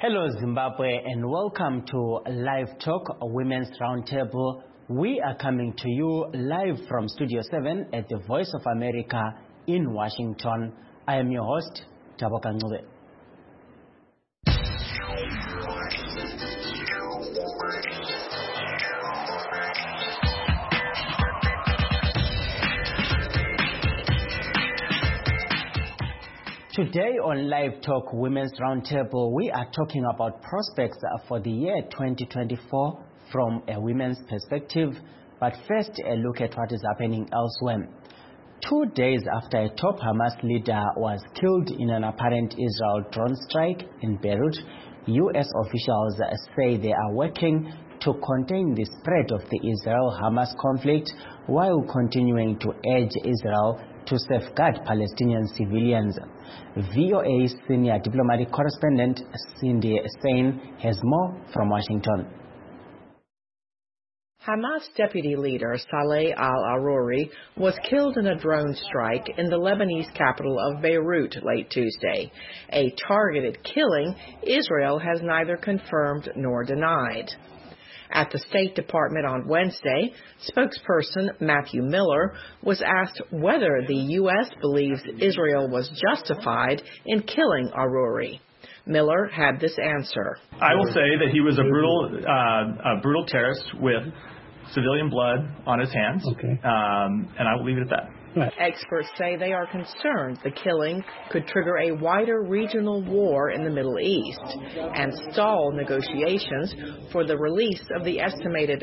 Hello Zimbabwe and welcome to Live Talk, a Women's Roundtable. We are coming to you live from Studio 7 at the Voice of America in Washington. I am your host, Taboka Ncube. Today on Live Talk Women's Roundtable, we are talking about prospects for the year 2024 from a women's perspective. But first, a look at what is happening elsewhere. 2 days after a top Hamas leader was killed in an apparent Israel drone strike in Beirut, U.S. officials say they are working to contain the spread of the Israel-Hamas conflict while continuing to urge Israel to safeguard Palestinian civilians. VOA senior diplomatic correspondent Cindy Sain has more from Washington. Hamas deputy leader Saleh al-Aruri was killed in a drone strike in the Lebanese capital of Beirut late Tuesday. A targeted killing Israel has neither confirmed nor denied. At the State Department on Wednesday, spokesperson Matthew Miller was asked whether the U.S. believes Israel was justified in killing Aruri. Miller had this answer. I will say that he was a brutal terrorist with civilian blood on his hands, and I will leave it at that. Right. Experts say they are concerned the killing could trigger a wider regional war in the Middle East and stall negotiations for the release of the estimated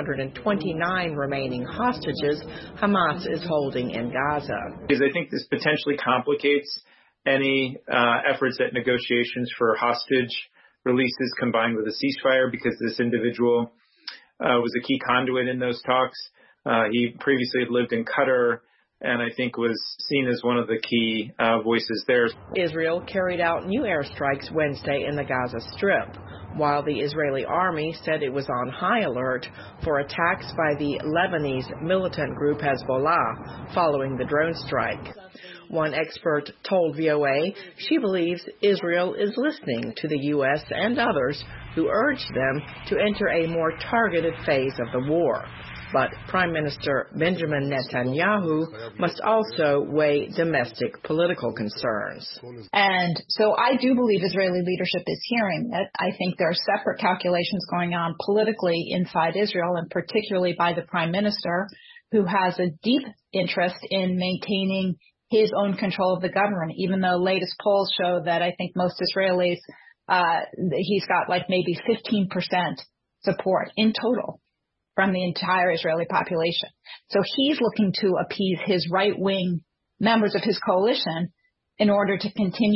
129 remaining hostages Hamas is holding in Gaza. Because I think this potentially complicates any efforts at negotiations for hostage releases combined with a ceasefire, because this individual was a key conduit in those talks. He previously had lived in Qatar, and I think was seen as one of the key voices there. Israel carried out new airstrikes Wednesday in the Gaza Strip, while the Israeli army said it was on high alert for attacks by the Lebanese militant group Hezbollah following the drone strike. One expert told VOA she believes Israel is listening to the U.S. and others who urged them to enter a more targeted phase of the war. But Prime Minister Benjamin Netanyahu must also weigh domestic political concerns. And so I do believe Israeli leadership is hearing it. I think there are separate calculations going on politically inside Israel, and particularly by the Prime Minister, who has a deep interest in maintaining his own control of the government, even though latest polls show that I think most Israelis, he's got like maybe 15% support in total from the entire Israeli population. So he's looking to appease his right-wing members of his coalition in order to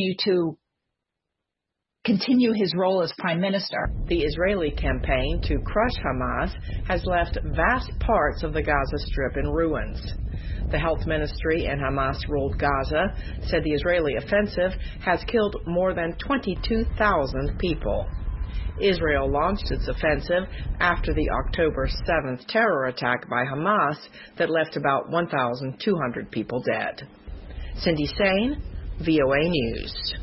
continue his role as prime minister. The Israeli campaign to crush Hamas has left vast parts of the Gaza Strip in ruins. The health ministry in Hamas-ruled Gaza said the Israeli offensive has killed more than 22,000 people. Israel launched its offensive after the October 7th terror attack by Hamas that left about 1,200 people dead. Cindy Sain, VOA News.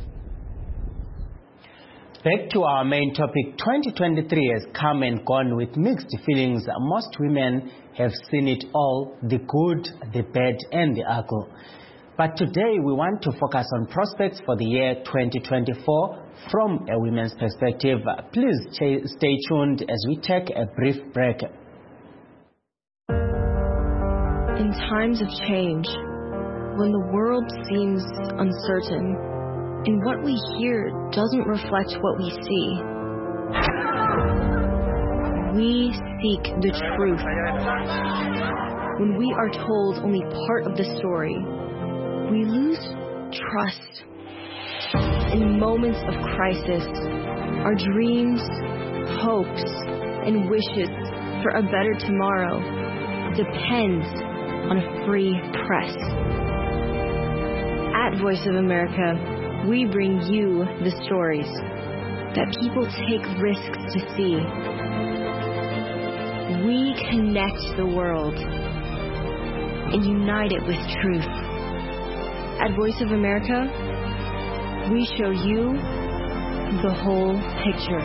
Back to our main topic, 2023 has come and gone with mixed feelings. Most women have seen it all, the good, the bad, and the ugly. But today we want to focus on prospects for the year 2024 from a women's perspective. Please stay tuned as we take a brief break. In times of change, when the world seems uncertain and what we hear doesn't reflect what we see, we seek the truth. When we are told only part of the story, we lose trust. In moments of crisis, our dreams, hopes, and wishes for a better tomorrow depends on a free press. At Voice of America, we bring you the stories that people take risks to see. We connect the world and unite it with truth. At Voice of America, we show you the whole picture.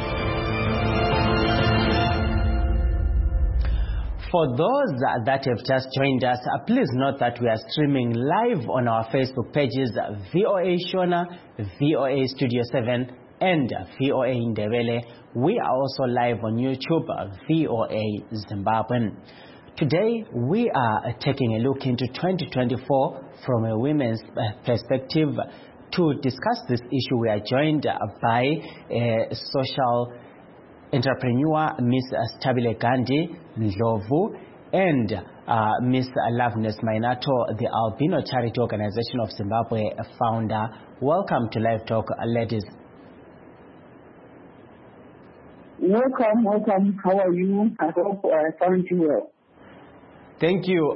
For those that have just joined us, please note that we are streaming live on our Facebook pages, VOA Shona, VOA Studio 7, and VOA Ndebele. We are also live on YouTube, VOA Zimbabwe. Today, we are taking a look into 2024 from a women's perspective. To discuss this issue, we are joined by a social entrepreneur, Ms. Stabile Gandhi Ndlovu, and Ms. Loveness Mainato, the Albino Charity Organization of Zimbabwe founder. Welcome to Live Talk, ladies. Welcome. How are you? I hope I found you well. Thank you.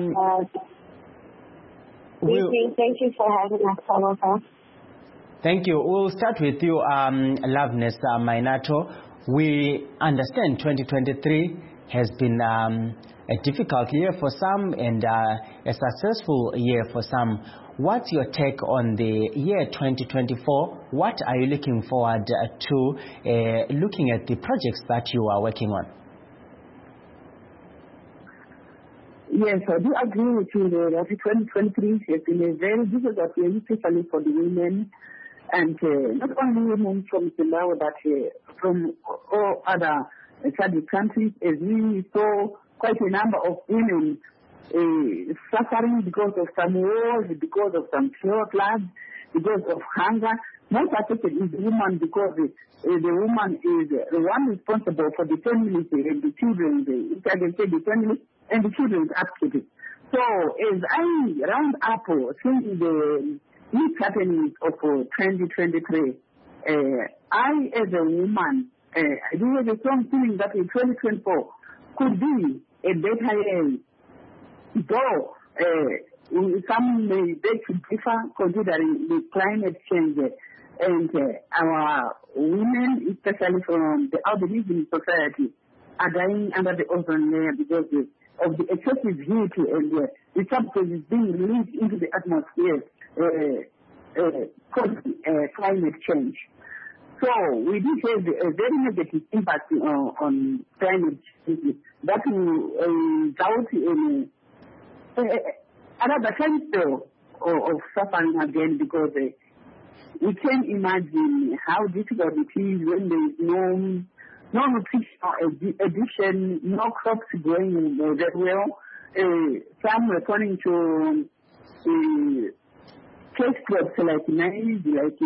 Thank you for having us, Salota. Thank you. We'll start with you, Loveness Mainato. We understand 2023 has been a difficult year for some and a successful year for some. What's your take on the year 2024? What are you looking forward to looking at the projects that you are working on? Yes, I do agree with you that 2023 has been a very difficult year, especially for the women, and not only women from Zimbabwe, but from all other SADC countries, as we saw quite a number of women suffering because of some wars, because of some floods, because of hunger. Most affected is the woman, because the woman is the one responsible for the family and the children, the family and the children's activities. So as I round up seeing the new happenings of 2023, I as a woman, I do have a strong feeling that in 2024 could be a better year. Though some may beg to differ considering the climate change and our women, especially from the albinism society, are dying under the ozone layer because of the excessive heat and the substances being released into the atmosphere causing climate change. So we do have a very negative impact on climate change that will result in another kind of suffering again, because we can imagine how difficult it is when there is no nutritional addition, no crops growing very well. Some returning to cash crops like maize, like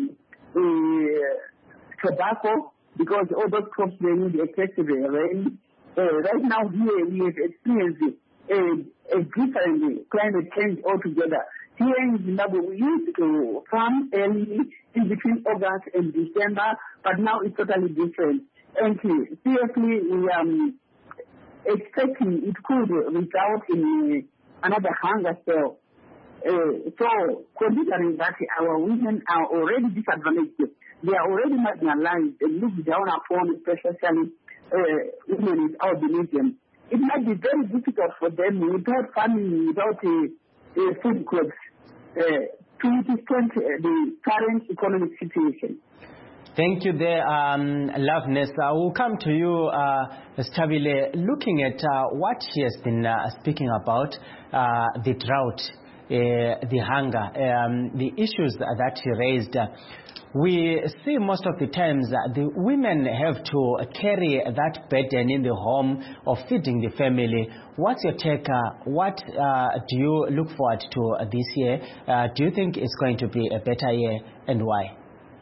tobacco, because all those crops they need excessive rain. Right now here we have experienced a different climate change altogether. Here in Zimbabwe, we used to farm early in between August and December, but now it's totally different. And seriously, we are expecting it could result in another hunger spell. So, considering that our women are already disadvantaged, they are already marginalized and looked down upon, especially women with albinism, it might be very difficult for them without farming, without food crops, to withstand the current economic situation. Thank you there, Loveness. We'll come to you, Stabile. Looking at what she has been speaking about, the drought, the hunger, the issues that she raised, we see most of the times that the women have to carry that burden in the home of feeding the family. What's your take? What do you look forward to this year? Do you think it's going to be a better year, and why?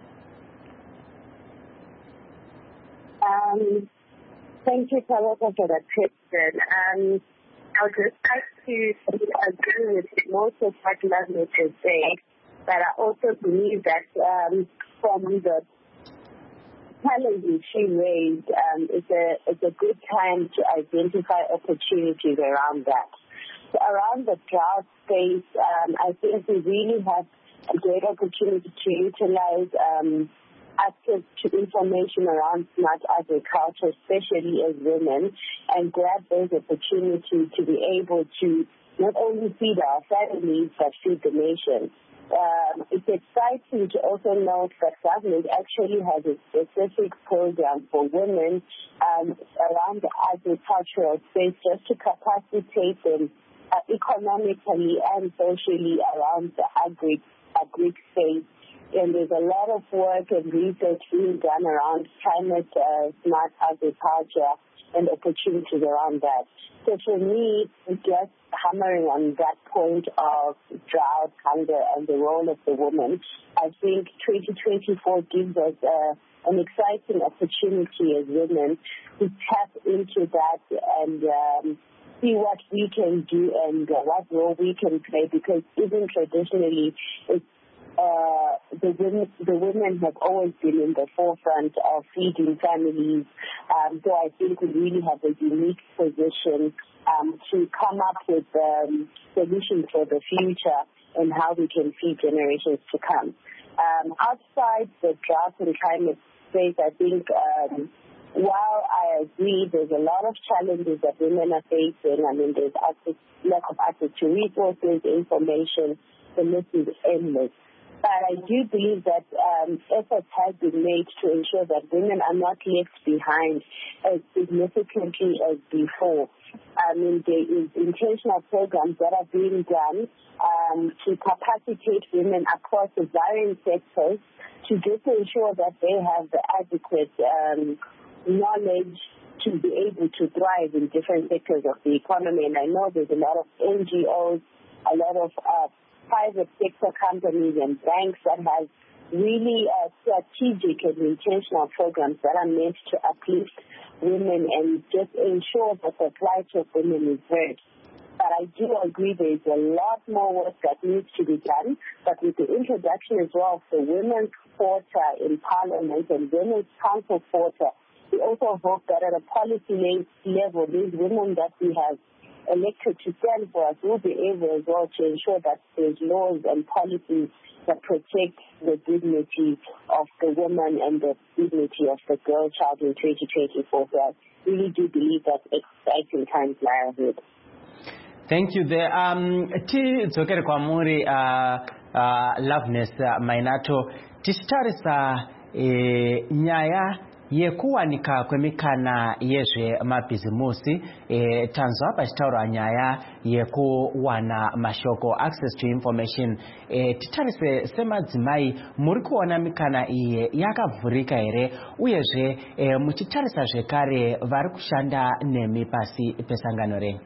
Thank you, Salota, for that question. I would just like to agree with most of what Loveness has said, but I also believe that from the challenges she raised, it's a good time to identify opportunities around that. So around the drought space, I think we really have a great opportunity to utilize access to information around smart agriculture, especially as women, and grab those opportunities to be able to not only feed our families, but feed the nation. it's exciting to also note that government actually has a specific program for women around the agricultural space just to capacitate them economically and socially around the agri space. And there's a lot of work and research being done around climate smart agriculture and opportunities around that. So for me, just hammering on that point of drought, hunger, and the role of the woman, I think 2024 gives us an exciting opportunity as women to tap into that and see what we can do and what role we can play, because even traditionally, the women have always been in the forefront of feeding families. So I think we really have a unique position to come up with solutions for the future and how we can feed generations to come. Outside the drought and climate space, I think while I agree there's a lot of challenges that women are facing, I mean, there's lack of access to resources, information, the list is endless. But I do believe that efforts have been made to ensure that women are not left behind as significantly as before. I mean, there is intentional programs that are being done to capacitate women across the various sectors to just ensure that they have the adequate knowledge to be able to thrive in different sectors of the economy. And I know there's a lot of NGOs, a lot of private sector companies and banks that have really strategic and intentional programs that are meant to uplift women and just ensure that the plight of women is heard. But I do agree there is a lot more work that needs to be done. But with the introduction as well of the Women's Quota in Parliament and Women's Council Quota, we also hope that at a policy level, these women that we have elected to stand for us will be able as well to ensure that there's laws and policies that protect the dignity of the woman and the dignity of the girl child in 2024. So I really do believe that exciting times lie ahead. Thank you there. Tsokere kwa muri Loveness Mainato tishitarisa nyaya yekuwanika kwemikana yezve mabizimusi tanzo apa chitaura nyaya yekuwana mashoko, access to information. Titarise semadzimai muri kuona mikana iye yakavhurika here, uyezve muchitarisa zvekare vari kushanda nemi pasi pesangano renyu?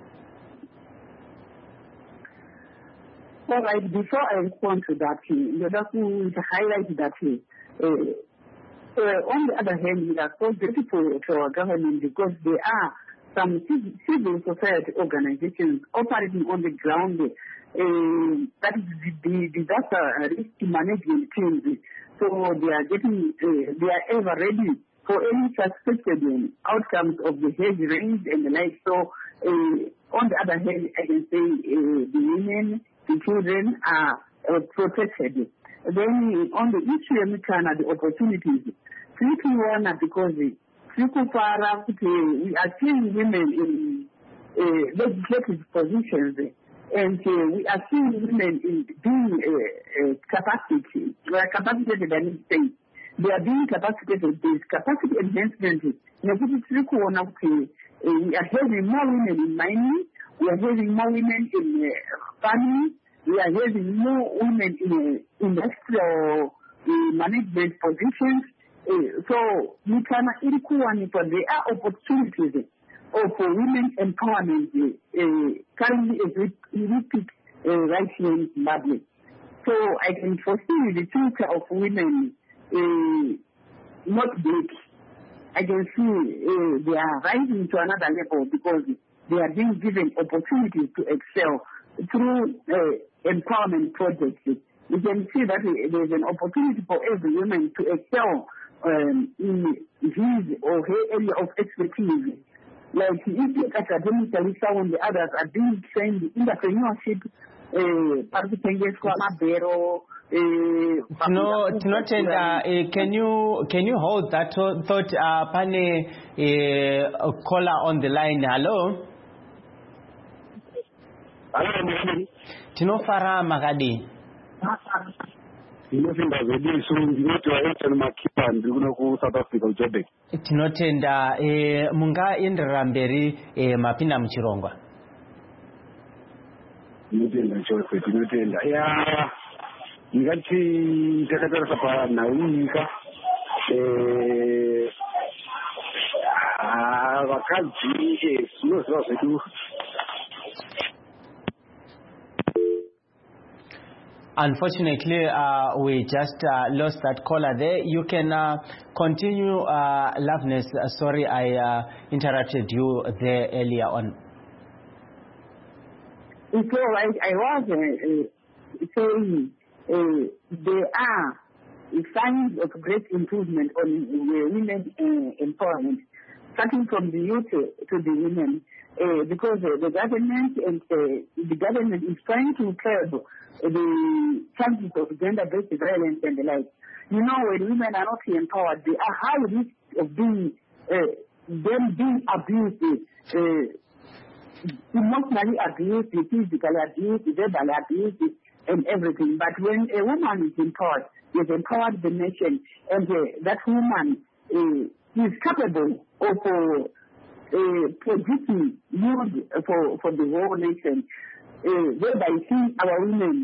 All right, before I respond to that, I'd like to highlight that on the other hand, we are so grateful to our government because there are some civil society organizations operating on the ground, that is the disaster risk management teams. So they are ever ready for any suspected outcomes of the heavy rains and the like. So on the other hand, I can say the women, the children are protected. Then on the issue of the opportunities, because we are seeing women in legislative positions, and we are seeing women in being capacitated and state. They are being capacitated. This capacity enhancement. We are having more women in mining. We are having more women in farming. We are having more women in industrial management positions. So we can but there are opportunities for women empowerment currently as we speak right here in Zimbabwe. So I can foresee the future of women not big. I can see they are rising to another level because they are being given opportunities to excel through empowerment projects. We can see that there is an opportunity for every woman to excel in his or her area of expertise. Like if you academically sound, the others are being trained in entrepreneurship, can you hold that thought? Pane a caller on the line. Hello. Tinofara Magadi. South Africa uJoburg. Tinotenda mungaenderera mberi Mapinda Muchirongwa. Tinotenda ya ngati takatarisa pa nauika vakadzi zvinoziva zvedu. Unfortunately, we just lost that caller there. You can continue, Loveness. Sorry, I interrupted you there earlier on. So I was saying there are signs of great improvement on women empowerment, starting from the youth to the women, because the government is trying to curb the chances of gender-based violence and the like. You know, when women are not empowered, they are high risk of being abused, emotionally abused, physically abused, verbally abused, and everything. But when a woman is empowered, is empowered the nation, and that woman is capable of producing good for the whole nation, whereby seeing our women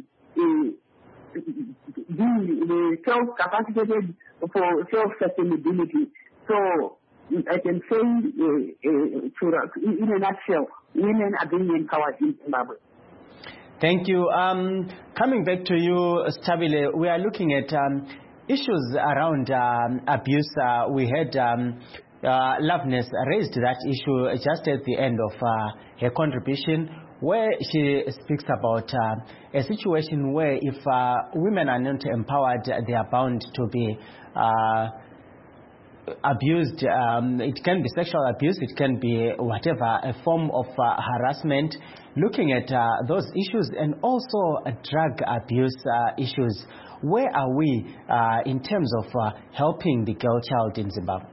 being self-capacitated for self-sustainability. So I can say, in a nutshell, women are being empowered in Zimbabwe. Thank you. Coming back to you, Stabile, we are looking at issues around abuse. We had Loveness raised that issue just at the end of her contribution, where she speaks about a situation where if women are not empowered, they are bound to be abused. It can be sexual abuse, it can be whatever, a form of harassment. Looking at those issues and also drug abuse issues, where are we in terms of helping the girl child in Zimbabwe?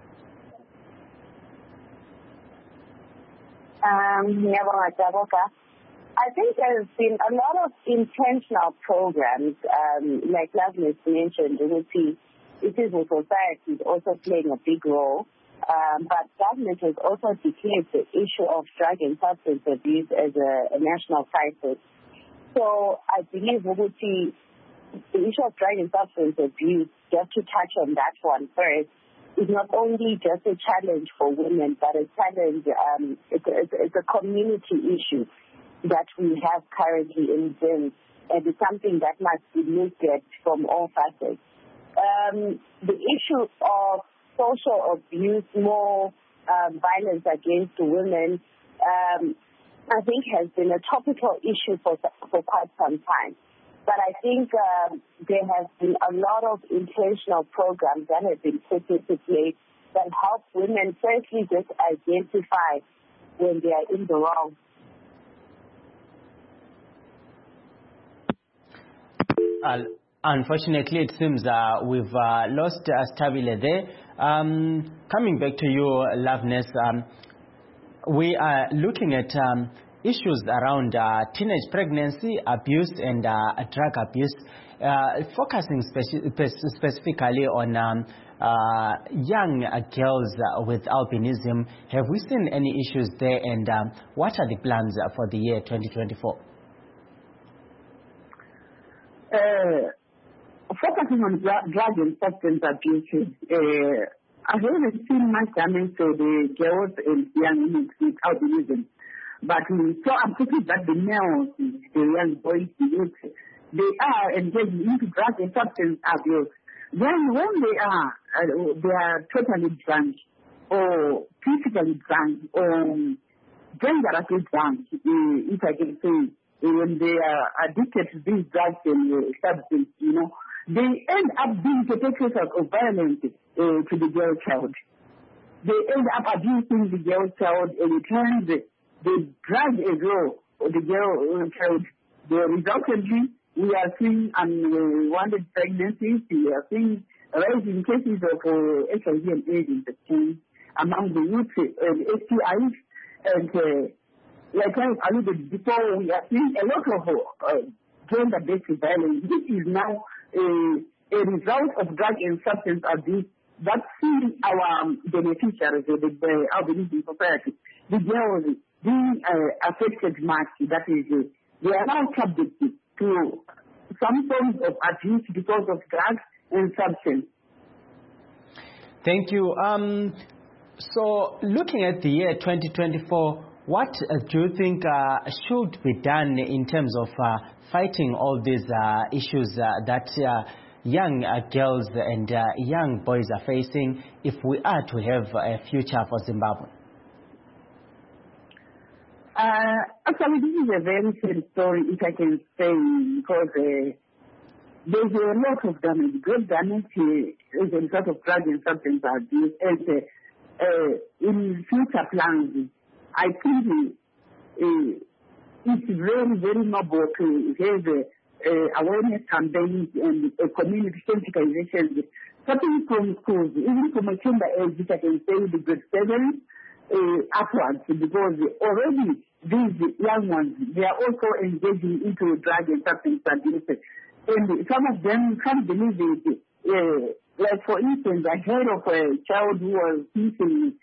I think there's been a lot of intentional programs, like Loveness mentioned. Civil society is also playing a big role, but government has also declared the issue of drug and substance abuse as a national crisis. So I believe the issue of drug and substance abuse, just to touch on that one first, is not only just a challenge for women, but a challenge, it's a community issue that we have currently in Zim, and it's something that must be looked at from all facets. The issue of social abuse, more violence against women, I think has been a topical issue for quite some time. But I think there has been a lot of intentional programs that have been put into place that help women firstly just identify when they are in the wrong. Unfortunately, it seems we've lost Stabile there. Coming back to you, Loveness, we are looking at issues around teenage pregnancy, abuse, and drug abuse, focusing specifically on young girls with albinism. Have we seen any issues there, and what are the plans for the year 2024? Focusing on drug and substance abuse, I've always seen much damage to the girls and young women with albinism. But we saw absolutely that the males, the young boys, the youth, they are engaged into drug and substance abuse. Then when they are totally drunk or physically drunk or dangerously drunk, if I can say, when they are addicted to these drugs and substances, they end up being perpetrators of violence to the girl child. They end up abusing the girl child, and it turns they drag a girl or the girl child. Resultantly, we are seeing unwanted pregnancies. We are seeing rising cases of HIV and AIDS infection among the youth and STIs. And like I alluded before, we are seeing a lot of gender-based violence. This is now a a result of drug and substance abuse that see our beneficiaries, the albinism society, the girls being affected much. That is, they are now subject to some forms of abuse because of drugs and substance. Thank you. So looking at the year 2024, what do you think should be done in terms of fighting all these issues that young girls and young boys are facing if we are to have a future for Zimbabwe? Actually, this is a very sad story, if I can say, because there's a lot of damage, great damage as a result of drug and substance abuse. And in future plans, I think it's very, very noble to have awareness campaigns and community sensitization, starting from schools, even from a tender age, which I can say the grade 7 upwards, because already these young ones, they are also engaging into drug and substance abuse. And some of them can't believe it. Like, for instance, I heard of a child who was using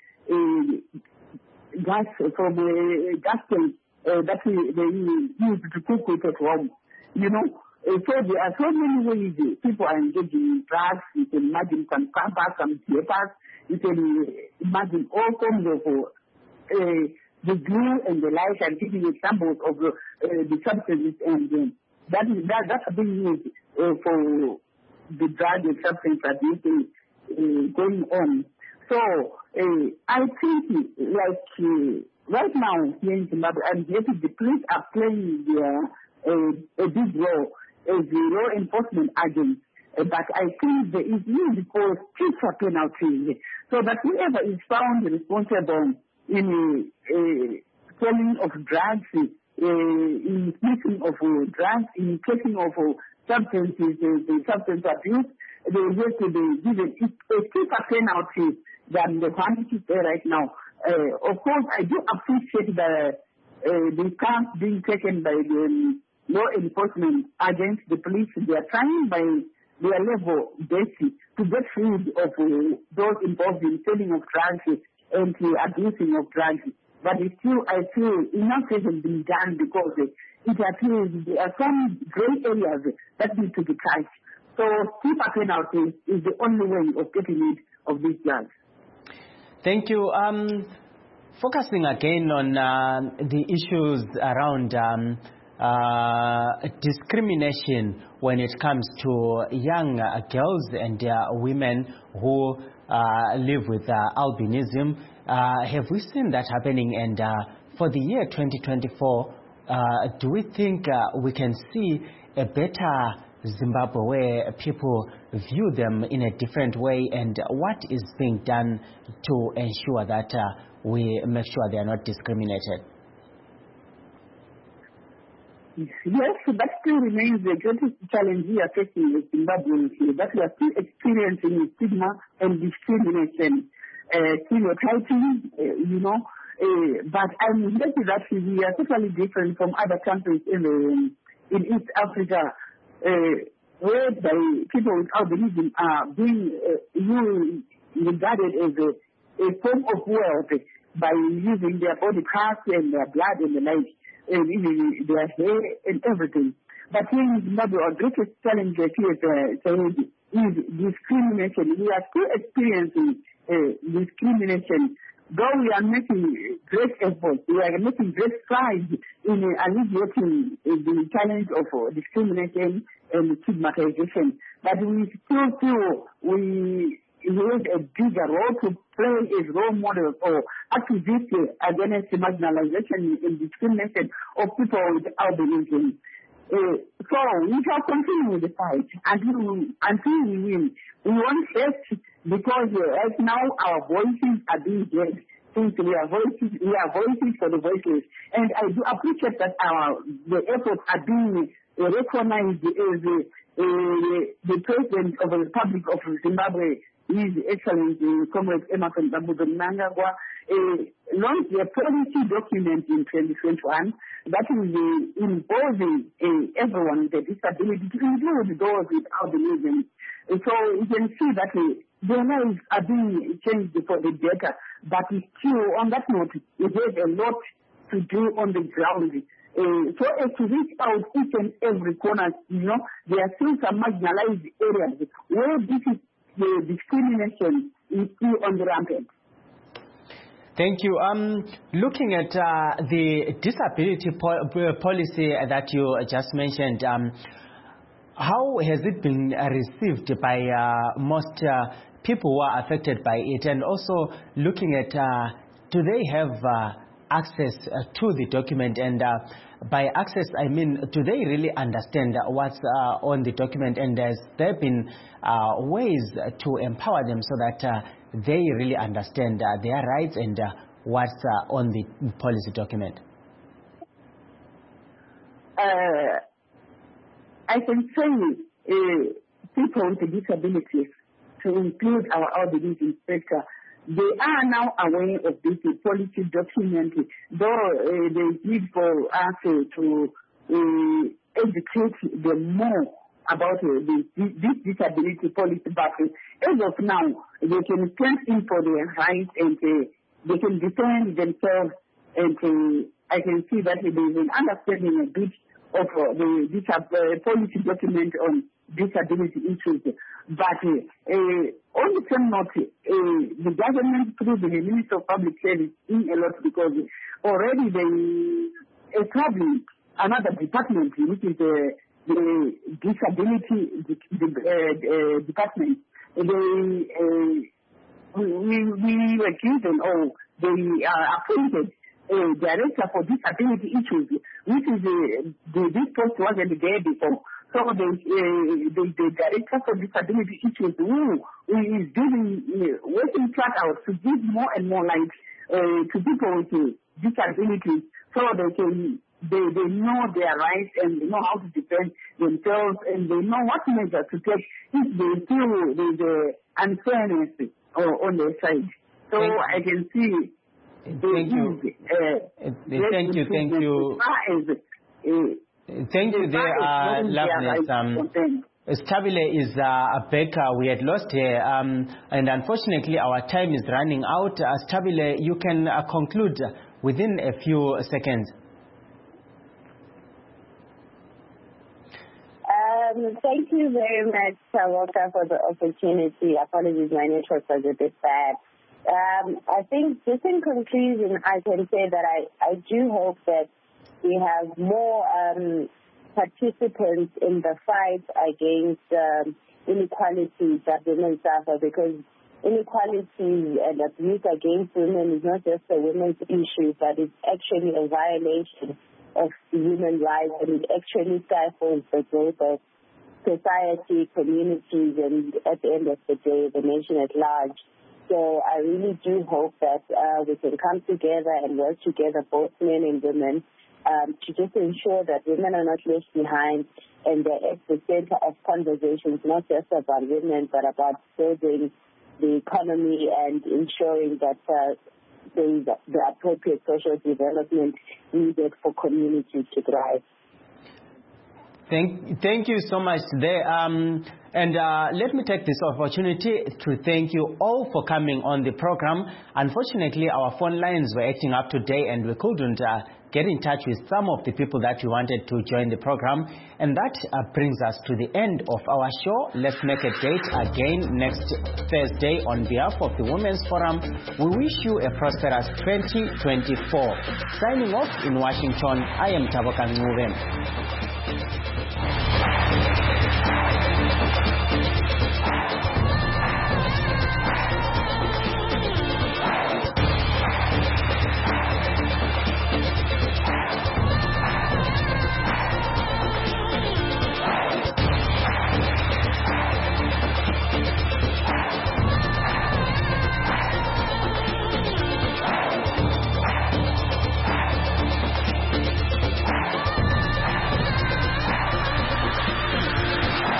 gas from a gas tank that they used to cook with at home. You know, so there are so many ways people are engaging in drugs. You can imagine some campers, some papers. You can imagine all forms of the glue and the like, and giving examples of the substances, and that's being used for the drug and substance abuse going on. So I think, like right now here in Zimbabwe, I'm happy the police are playing a big role as the law enforcement agents. But I think there is need for stricter penalties so that whoever is found responsible in selling of drugs, in sniffing of drugs, in taking of substances, substance abuse, they have to be given a stricter penalty than the one which is there right now. Of course, I do appreciate the stance being taken by the law enforcement against the police. They are trying by their level best to get rid of those involved in selling of drugs and abusing of drugs. But still, I feel enough hasn't been done because it appears there are some gray areas that need to be touched. So, stricter penalty is the only way of getting rid of these drugs. Thank you. Focusing again on the issues around discrimination when it comes to young girls and women who live with albinism. Have we seen that happening? And for the year 2024, do we think we can see a better Zimbabwe where people view them in a different way? And what is being done to ensure that we make sure they are not discriminated? Yes, that still remains the greatest challenge we are facing with Zimbabweans, that we are still experiencing stigma and discrimination, stereotyping, but I'm happy that we are totally different from other countries in East Africa, where people with albinism are being regarded as a form of wealth by using their body parts and their blood and the like, and even their hair and everything. But here in Zimbabwe, our greatest challenge is discrimination. We are still experiencing discrimination. Though we are making great efforts, we are making great strides in alleviating the challenge of discrimination and stigmatization. But we still feel we have a bigger role to play as role models or activists against marginalization and discrimination of people with albinism. So we shall continue with the fight until we win. We want first because right now our voices are being heard. Since we are voices for the voiceless. And I do appreciate that the efforts are being recognized as the President of the Republic of Zimbabwe His Excellency Comrade Emerson Mnangagwa launched a policy document in 2021 that is imposing everyone with a disability to include those without the vision. So you can see that the lives are being changed for the better, but still on that note, we have a lot to do on the ground. So as to reach out each and every corner, there are still some marginalized areas where this is the discrimination is still on the rampant. Thank you. Looking at the disability policy that you just mentioned, how has it been received by most people who are affected by it? And also looking at, do they have access to the document? And by access, I mean, do they really understand what's on the document? And has there been ways to empower them so that they really understand their rights and what's on the policy document? I can say people with disabilities, to include our outreach inspector, they are now aware of this policy document, though they need for us to educate them more about this disability policy. But as of now, they can stand in for their rights and they can defend themselves. And I can see that there is an understanding a bit of the policy document on disability issues. But on the same note, the government through the Minister of Public Service in a lot, because already they established another department, which is the disability department. We were given, they appointed a director for disability issues, which is this post wasn't there before. So the director for disability issues who is working flat out to give more and more light to people with disabilities, so they know their rights and they know how to defend themselves and they know what measures to take if they feel there's unfairness on their side. So I can see. Thank you. Thank you. There are Loveness. Stabile is a baker. We had lost her, and unfortunately our time is running out. Stabile, you can conclude within a few seconds. Thank you very much, Tawaka, for the opportunity. Apologies, my network was a bit bad. I think just in conclusion, I can say that I do hope that we have more participants in the fight against inequalities that women suffer, because inequality and abuse against women is not just a women's issue, but it's actually a violation of human rights, and it actually stifles the growth of society, communities, and at the end of the day, the nation at large. So I really do hope that we can come together and work together, both men and women, to just ensure that women are not left behind and they're at the center of conversations, not just about women, but about building the economy and ensuring that there is the appropriate social development needed for communities to thrive. Thank you so much there. And let me take this opportunity to thank you all for coming on the program. Unfortunately, our phone lines were acting up today and we couldn't get in touch with some of the people that we wanted to join the program. And that brings us to the end of our show. Let's make a date again next Thursday on behalf of the Women's Forum. We wish you a prosperous 2024. Signing off in Washington, I am Taboka Ngube.